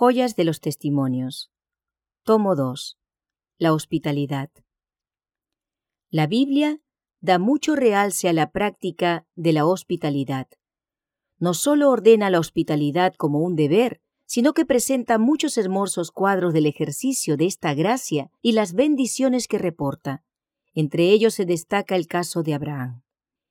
Joyas de los Testimonios. Tomo 2. La hospitalidad. La Biblia da mucho realce a la práctica de la hospitalidad. No solo ordena la hospitalidad como un deber, sino que presenta muchos hermosos cuadros del ejercicio de esta gracia y las bendiciones que reporta. Entre ellos se destaca el caso de Abraham.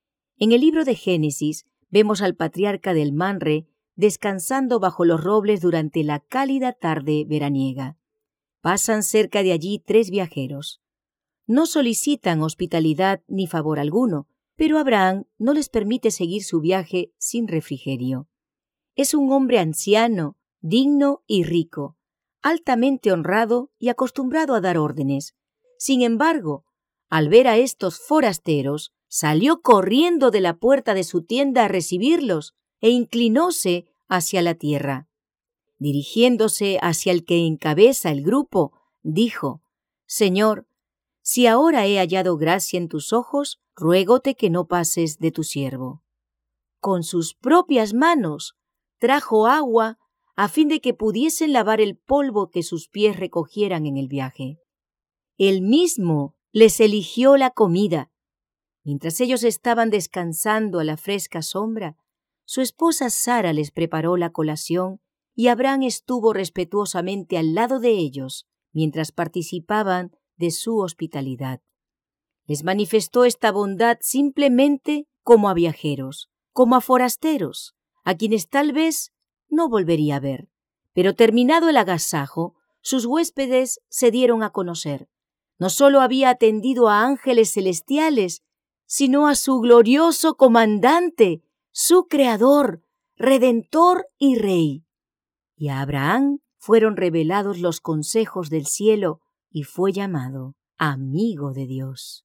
En el libro de Génesis vemos al patriarca del Manre descansando bajo los robles durante la cálida tarde veraniega. Pasan cerca de allí 3 viajeros. No solicitan hospitalidad ni favor alguno, pero Abraham no les permite seguir su viaje sin refrigerio. Es un hombre anciano, digno y rico, altamente honrado y acostumbrado a dar órdenes. Sin embargo, al ver a estos forasteros, salió corriendo de la puerta de su tienda a recibirlos e inclinóse hacia la tierra. Dirigiéndose hacia el que encabeza el grupo, dijo: «Señor, si ahora he hallado gracia en tus ojos, ruégote que no pases de tu siervo». Con sus propias manos trajo agua a fin de que pudiesen lavar el polvo que sus pies recogieran en el viaje. Él mismo les eligió la comida. Mientras ellos estaban descansando a la fresca sombra, su esposa Sara les preparó la colación y Abraham estuvo respetuosamente al lado de ellos mientras participaban de su hospitalidad. Les manifestó esta bondad simplemente como a viajeros, como a forasteros, a quienes tal vez no volvería a ver. Pero terminado el agasajo, sus huéspedes se dieron a conocer. No solo había atendido a ángeles celestiales, sino a su glorioso comandante, su Creador, Redentor y Rey. Y a Abraham fueron revelados los consejos del cielo y fue llamado amigo de Dios.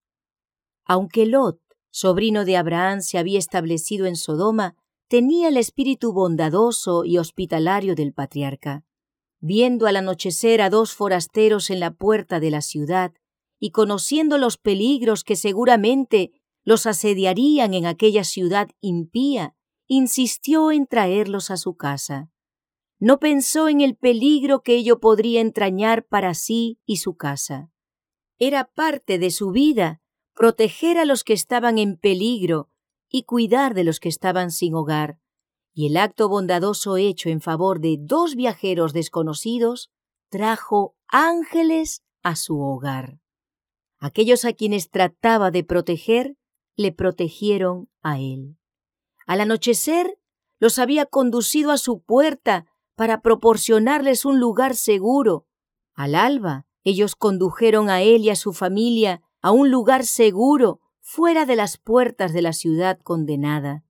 Aunque Lot, sobrino de Abraham, se había establecido en Sodoma, tenía el espíritu bondadoso y hospitalario del patriarca. Viendo al anochecer a 2 forasteros en la puerta de la ciudad y conociendo los peligros que seguramente los asediarían en aquella ciudad impía, insistió en traerlos a su casa. No pensó en el peligro que ello podría entrañar para sí y su casa. Era parte de su vida proteger a los que estaban en peligro y cuidar de los que estaban sin hogar, y el acto bondadoso hecho en favor de 2 viajeros desconocidos trajo ángeles a su hogar. Aquellos a quienes trataba de proteger, le protegieron a él. Al anochecer, los había conducido a su puerta para proporcionarles un lugar seguro. Al alba, ellos condujeron a él y a su familia a un lugar seguro fuera de las puertas de la ciudad condenada.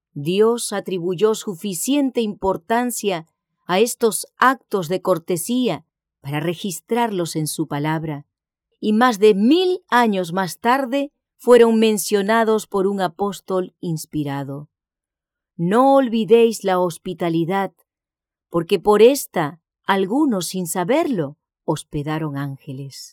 Dios atribuyó suficiente importancia a estos actos de cortesía para registrarlos en su palabra, y más de 1000 años más tarde fueron mencionados por un apóstol inspirado. No olvidéis la hospitalidad, porque por esta algunos, sin saberlo, hospedaron ángeles.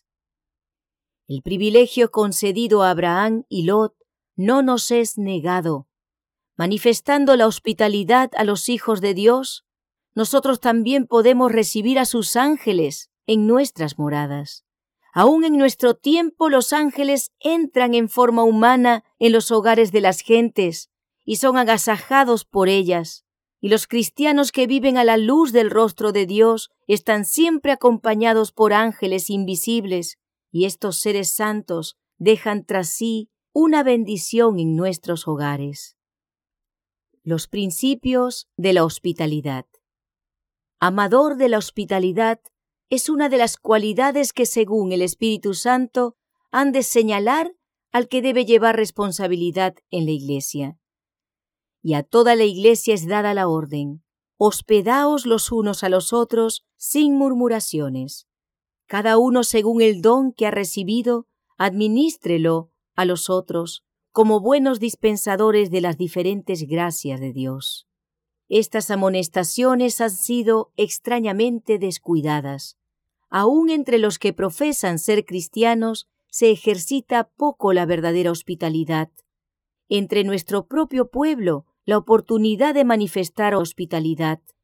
El privilegio concedido a Abraham y Lot no nos es negado. Manifestando la hospitalidad a los hijos de Dios, nosotros también podemos recibir a sus ángeles en nuestras moradas. Aún en nuestro tiempo los ángeles entran en forma humana en los hogares de las gentes y son agasajados por ellas. Y los cristianos que viven a la luz del rostro de Dios están siempre acompañados por ángeles invisibles, y estos seres santos dejan tras sí una bendición en nuestros hogares. Los principios de la hospitalidad. Amador de la hospitalidad es una de las cualidades que, según el Espíritu Santo, han de señalar al que debe llevar responsabilidad en la Iglesia. Y a toda la Iglesia es dada la orden: hospedaos los unos a los otros sin murmuraciones. Cada uno según el don que ha recibido, adminístrelo a los otros como buenos dispensadores de las diferentes gracias de Dios. Estas amonestaciones han sido extrañamente descuidadas. Aún entre los que profesan ser cristianos se ejercita poco la verdadera hospitalidad. Entre nuestro propio pueblo, la oportunidad de manifestar hospitalidad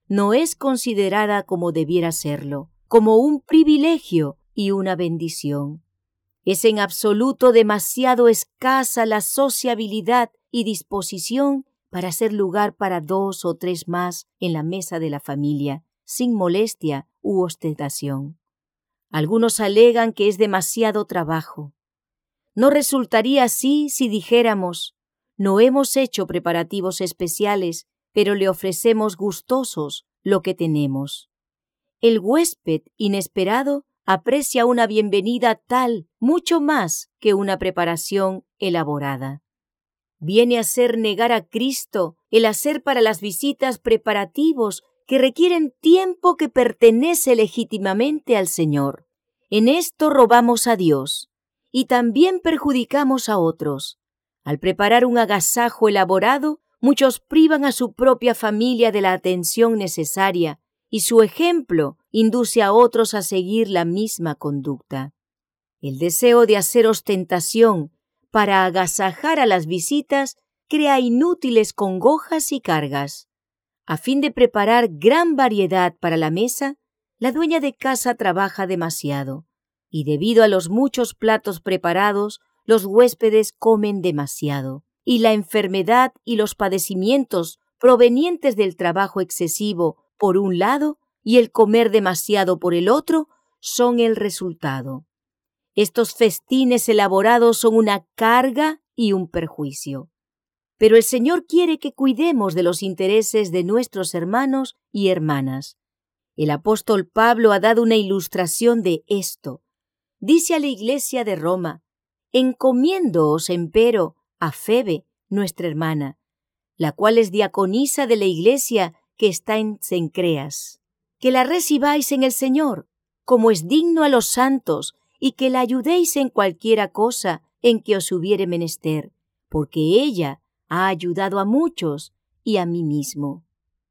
no es considerada como debiera serlo, como un privilegio y una bendición. Es en absoluto demasiado escasa la sociabilidad y disposición para hacer lugar para 2 o 3 más en la mesa de la familia, sin molestia u ostentación. Algunos alegan que es demasiado trabajo. No resultaría así si dijéramos: no hemos hecho preparativos especiales, pero le ofrecemos gustosos lo que tenemos. El huésped inesperado aprecia una bienvenida tal mucho más que una preparación elaborada. Viene a ser negar a Cristo el hacer para las visitas preparativos que requieren tiempo que pertenece legítimamente al Señor. En esto robamos a Dios y también perjudicamos a otros. Al preparar un agasajo elaborado, muchos privan a su propia familia de la atención necesaria y su ejemplo induce a otros a seguir la misma conducta. El deseo de hacer ostentación para agasajar a las visitas crea inútiles congojas y cargas. A fin de preparar gran variedad para la mesa, la dueña de casa trabaja demasiado, y debido a los muchos platos preparados, los huéspedes comen demasiado, y la enfermedad y los padecimientos provenientes del trabajo excesivo por un lado y el comer demasiado por el otro son el resultado. Estos festines elaborados son una carga y un perjuicio. Pero el Señor quiere que cuidemos de los intereses de nuestros hermanos y hermanas. El apóstol Pablo ha dado una ilustración de esto. Dice a la iglesia de Roma: encomiéndoos, empero, a Febe, nuestra hermana, la cual es diaconisa de la iglesia que está en Cencreas, que la recibáis en el Señor, como es digno a los santos, y que la ayudéis en cualquiera cosa en que os hubiere menester, porque ella ha ayudado a muchos y a mí mismo.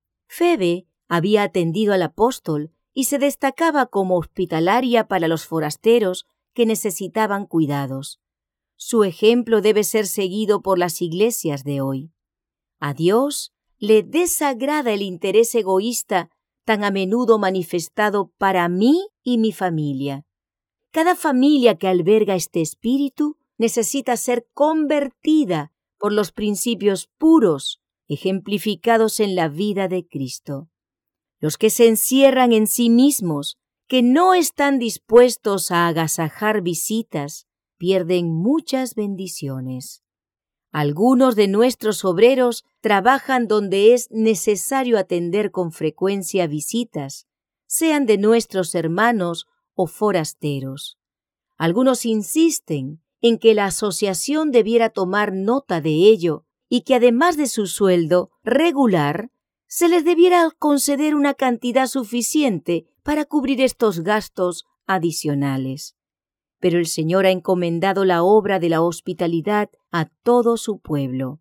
Febe había atendido al apóstol y se destacaba como hospitalaria para los forasteros que necesitaban cuidados. Su ejemplo debe ser seguido por las iglesias de hoy. A Dios le desagrada el interés egoísta tan a menudo manifestado para mí y mi familia. Cada familia que alberga este espíritu necesita ser convertida por los principios puros ejemplificados en la vida de Cristo. Los que se encierran en sí mismos, que no están dispuestos a agasajar visitas, pierden muchas bendiciones. Algunos de nuestros obreros trabajan donde es necesario atender con frecuencia visitas, sean de nuestros hermanos o forasteros. Algunos insisten en que la asociación debiera tomar nota de ello y que además de su sueldo regular, se les debiera conceder una cantidad suficiente para cubrir estos gastos adicionales. Pero el Señor ha encomendado la obra de la hospitalidad a todo su pueblo.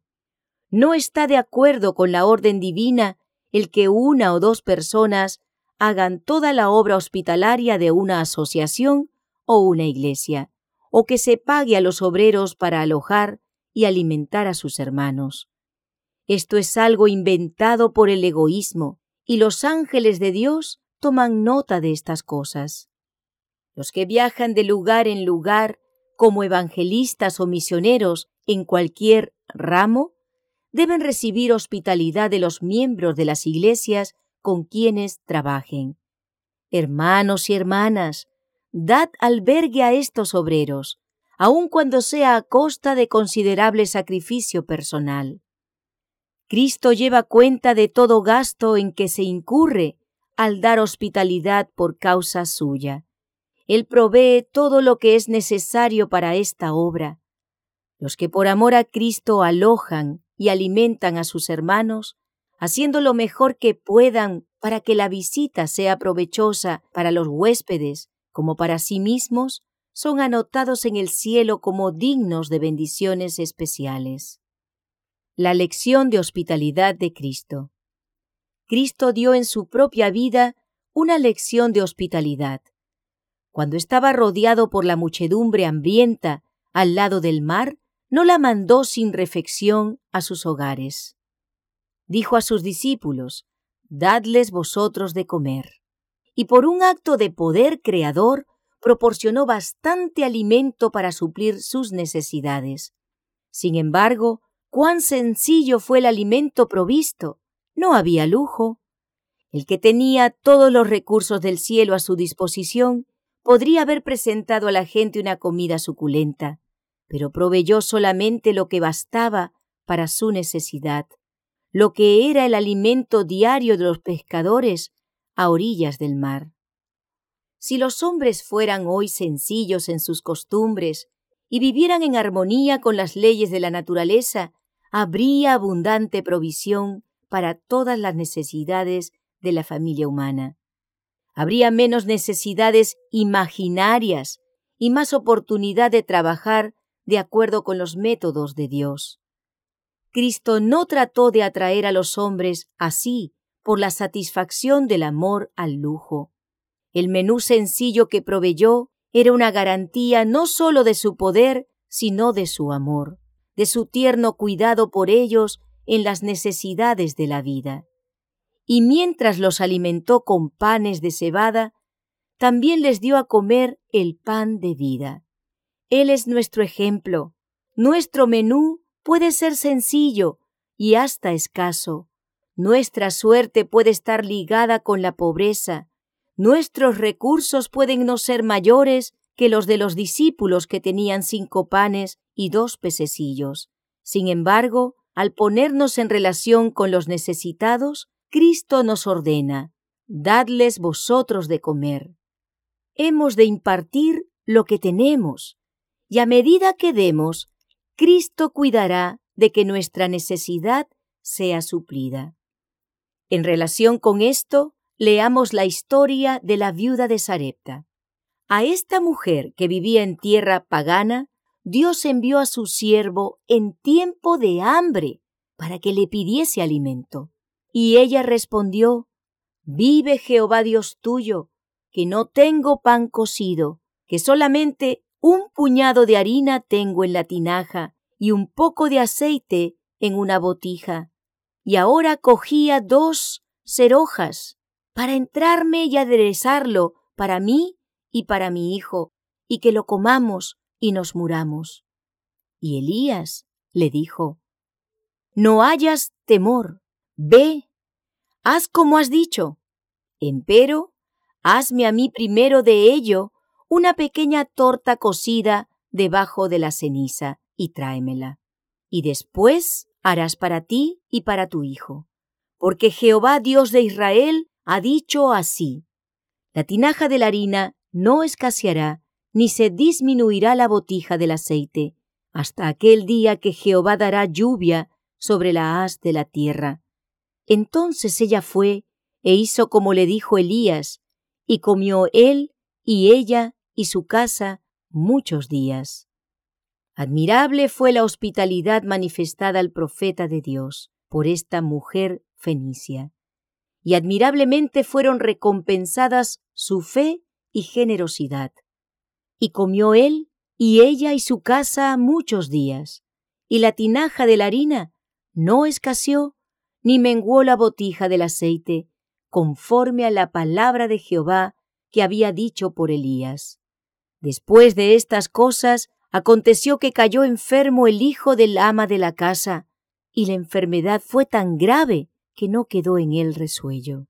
No está de acuerdo con la orden divina el que 1 o 2 personas hagan toda la obra hospitalaria de una asociación o una iglesia, o que se pague a los obreros para alojar y alimentar a sus hermanos. Esto es algo inventado por el egoísmo, y los ángeles de Dios toman nota de estas cosas. Los que viajan de lugar en lugar como evangelistas o misioneros en cualquier ramo deben recibir hospitalidad de los miembros de las iglesias con quienes trabajen. Hermanos y hermanas, dad albergue a estos obreros, aun cuando sea a costa de considerable sacrificio personal. Cristo lleva cuenta de todo gasto en que se incurre al dar hospitalidad por causa suya. Él provee todo lo que es necesario para esta obra. Los que por amor a Cristo alojan y alimentan a sus hermanos, haciendo lo mejor que puedan para que la visita sea provechosa para los huéspedes como para sí mismos, son anotados en el cielo como dignos de bendiciones especiales. La lección de hospitalidad de Cristo. Cristo dio en su propia vida una lección de hospitalidad. Cuando estaba rodeado por la muchedumbre hambrienta al lado del mar, no la mandó sin refección a sus hogares. Dijo a sus discípulos: dadles vosotros de comer. Y por un acto de poder creador, proporcionó bastante alimento para suplir sus necesidades. Sin embargo, cuán sencillo fue el alimento provisto. No había lujo. El que tenía todos los recursos del cielo a su disposición podría haber presentado a la gente una comida suculenta, pero proveyó solamente lo que bastaba para su necesidad, lo que era el alimento diario de los pescadores a orillas del mar. Si los hombres fueran hoy sencillos en sus costumbres y vivieran en armonía con las leyes de la naturaleza, habría abundante provisión para todas las necesidades de la familia humana. Habría menos necesidades imaginarias y más oportunidad de trabajar de acuerdo con los métodos de Dios. Cristo no trató de atraer a los hombres así por la satisfacción del amor al lujo. El menú sencillo que proveyó era una garantía no solo de su poder, sino de su amor, de su tierno cuidado por ellos en las necesidades de la vida. Y mientras los alimentó con panes de cebada, también les dio a comer el pan de vida. Él es nuestro ejemplo. Nuestro menú puede ser sencillo y hasta escaso. Nuestra suerte puede estar ligada con la pobreza. Nuestros recursos pueden no ser mayores que los de los discípulos que tenían 5 panes y 2 pececillos. Sin embargo, al ponernos en relación con los necesitados, Cristo nos ordena: dadles vosotros de comer. Hemos de impartir lo que tenemos, y a medida que demos, Cristo cuidará de que nuestra necesidad sea suplida. En relación con esto, leamos la historia de la viuda de Sarepta. A esta mujer que vivía en tierra pagana, Dios envió a su siervo en tiempo de hambre para que le pidiese alimento. Y ella respondió: vive Jehová Dios tuyo, que no tengo pan cocido, que solamente un puñado de harina tengo en la tinaja y un poco de aceite en una botija. Y ahora cogía 2 serojas para entrarme y aderezarlo para mí y para mi hijo, y que lo comamos y nos muramos. Y Elías le dijo: no hayas temor, ve, haz como has dicho, empero hazme a mí primero de ello una pequeña torta cocida debajo de la ceniza y tráemela. Y después harás para ti y para tu hijo, porque Jehová Dios de Israel ha dicho así: la tinaja de la harina no escaseará, ni se disminuirá la botija del aceite, hasta aquel día que Jehová dará lluvia sobre la haz de la tierra. Entonces ella fue e hizo como le dijo Elías, y comió él y ella y su casa muchos días. Admirable fue la hospitalidad manifestada al profeta de Dios por esta mujer fenicia, y admirablemente fueron recompensadas su fe y generosidad. Y comió él y ella y su casa muchos días, y la tinaja de la harina no escaseó, ni menguó la botija del aceite, conforme a la palabra de Jehová que había dicho por Elías. Después de estas cosas, aconteció que cayó enfermo el hijo del ama de la casa, y la enfermedad fue tan grave que no quedó en él resuello.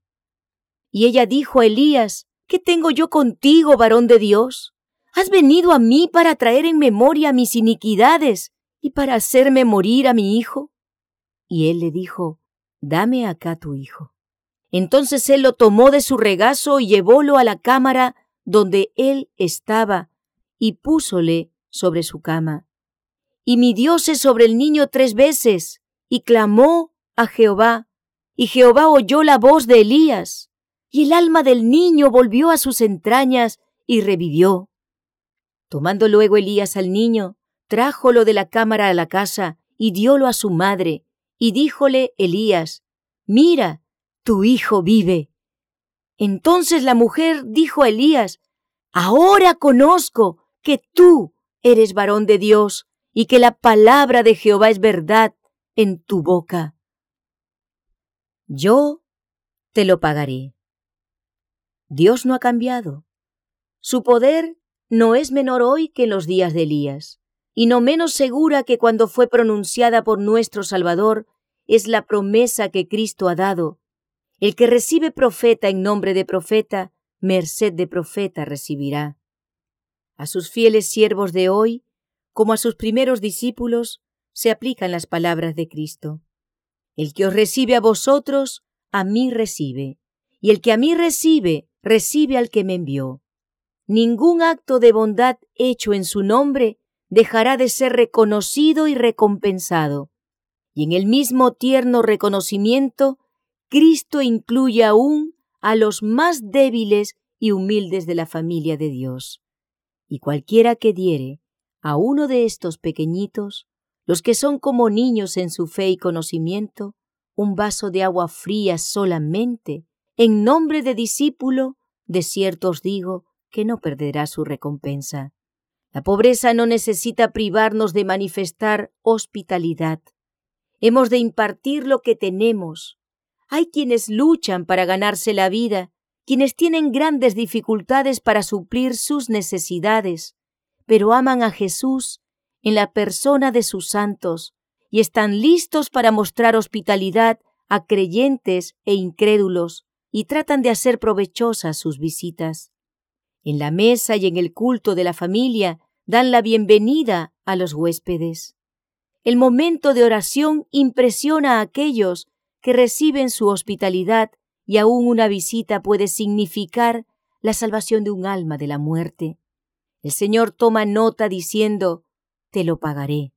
Y ella dijo a Elías: ¿qué tengo yo contigo, varón de Dios? ¿Has venido a mí para traer en memoria mis iniquidades y para hacerme morir a mi hijo? Y él le dijo: dame acá tu hijo. Entonces él lo tomó de su regazo y llevólo a la cámara donde él estaba y púsole sobre su cama. Y midióse sobre el niño 3 veces y clamó a Jehová. Y Jehová oyó la voz de Elías, y el alma del niño volvió a sus entrañas y revivió. Tomando luego Elías al niño, trájolo de la cámara a la casa y diólo a su madre. Y díjole Elías: mira, tu hijo vive. Entonces la mujer dijo a Elías: ahora conozco que tú eres varón de Dios y que la palabra de Jehová es verdad en tu boca. Yo te lo pagaré. Dios no ha cambiado. Su poder no es menor hoy que en los días de Elías, y no menos segura que cuando fue pronunciada por nuestro Salvador es la promesa que Cristo ha dado. El que recibe profeta en nombre de profeta, merced de profeta recibirá. A sus fieles siervos de hoy, como a sus primeros discípulos, se aplican las palabras de Cristo. El que os recibe a vosotros, a mí recibe, y el que a mí recibe, recibe al que me envió. Ningún acto de bondad hecho en su nombre dejará de ser reconocido y recompensado. Y en el mismo tierno reconocimiento, Cristo incluye aún a los más débiles y humildes de la familia de Dios. Y cualquiera que diere a uno de estos pequeñitos, los que son como niños en su fe y conocimiento, un vaso de agua fría solamente, en nombre de discípulo, de cierto os digo que no perderá su recompensa. La pobreza no necesita privarnos de manifestar hospitalidad. Hemos de impartir lo que tenemos. Hay quienes luchan para ganarse la vida, quienes tienen grandes dificultades para suplir sus necesidades, pero aman a Jesús en la persona de sus santos y están listos para mostrar hospitalidad a creyentes e incrédulos y tratan de hacer provechosas sus visitas. En la mesa y en el culto de la familia dan la bienvenida a los huéspedes. El momento de oración impresiona a aquellos que reciben su hospitalidad y aún una visita puede significar la salvación de un alma de la muerte. El Señor toma nota diciendo, te lo pagaré.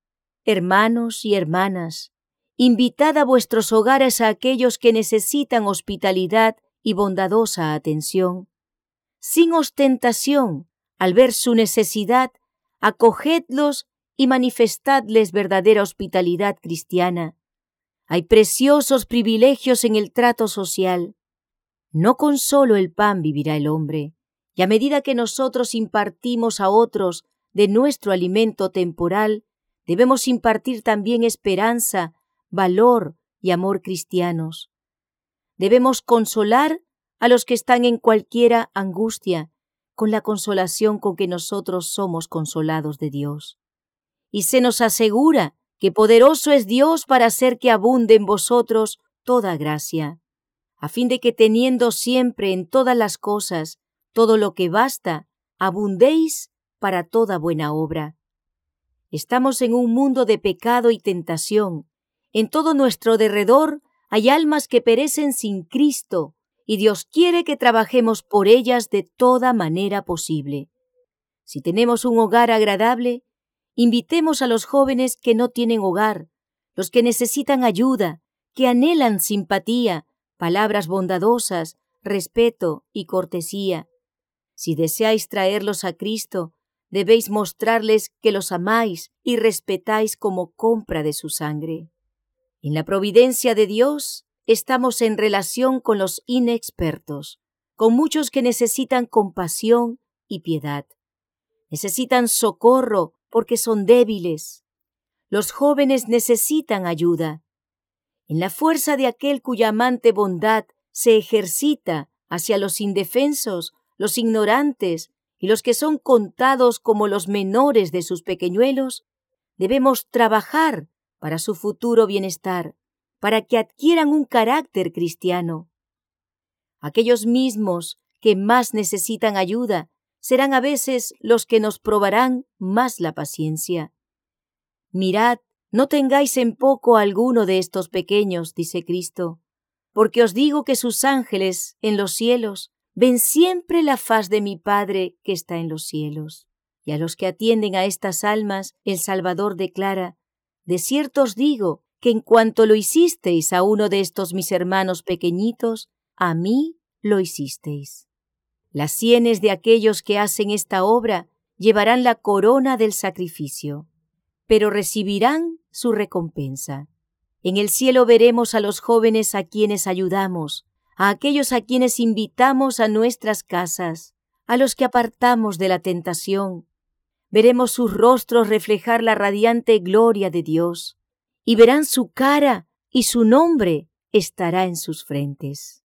Hermanos y hermanas, invitad a vuestros hogares a aquellos que necesitan hospitalidad y bondadosa atención. Sin ostentación, al ver su necesidad, acogedlos y manifestadles verdadera hospitalidad cristiana. Hay preciosos privilegios en el trato social. No con solo el pan vivirá el hombre, y a medida que nosotros impartimos a otros de nuestro alimento temporal, debemos impartir también esperanza, valor y amor cristianos. Debemos consolar a los que están en cualquiera angustia, con la consolación con que nosotros somos consolados de Dios. Y se nos asegura que poderoso es Dios para hacer que abunde en vosotros toda gracia, a fin de que teniendo siempre en todas las cosas todo lo que basta, abundéis para toda buena obra. Estamos en un mundo de pecado y tentación. En todo nuestro derredor hay almas que perecen sin Cristo, y Dios quiere que trabajemos por ellas de toda manera posible. Si tenemos un hogar agradable, invitemos a los jóvenes que no tienen hogar, los que necesitan ayuda, que anhelan simpatía, palabras bondadosas, respeto y cortesía. Si deseáis traerlos a Cristo, debéis mostrarles que los amáis y respetáis como compra de su sangre. En la providencia de Dios estamos en relación con los inexpertos, con muchos que necesitan compasión y piedad. Necesitan socorro porque son débiles. Los jóvenes necesitan ayuda. En la fuerza de aquel cuya amante bondad se ejercita hacia los indefensos, los ignorantes y los que son contados como los menores de sus pequeñuelos, debemos trabajar para su futuro bienestar, para que adquieran un carácter cristiano. Aquellos mismos que más necesitan ayuda serán a veces los que nos probarán más la paciencia. Mirad, no tengáis en poco a alguno de estos pequeños, dice Cristo, porque os digo que sus ángeles en los cielos ven siempre la faz de mi Padre que está en los cielos. Y a los que atienden a estas almas, el Salvador declara, de cierto os digo que en cuanto lo hicisteis a uno de estos mis hermanos pequeñitos, a mí lo hicisteis. Las sienes de aquellos que hacen esta obra llevarán la corona del sacrificio, pero recibirán su recompensa. En el cielo veremos a los jóvenes a quienes ayudamos, a aquellos a quienes invitamos a nuestras casas, a los que apartamos de la tentación. Veremos sus rostros reflejar la radiante gloria de Dios, y verán su cara y su nombre estará en sus frentes.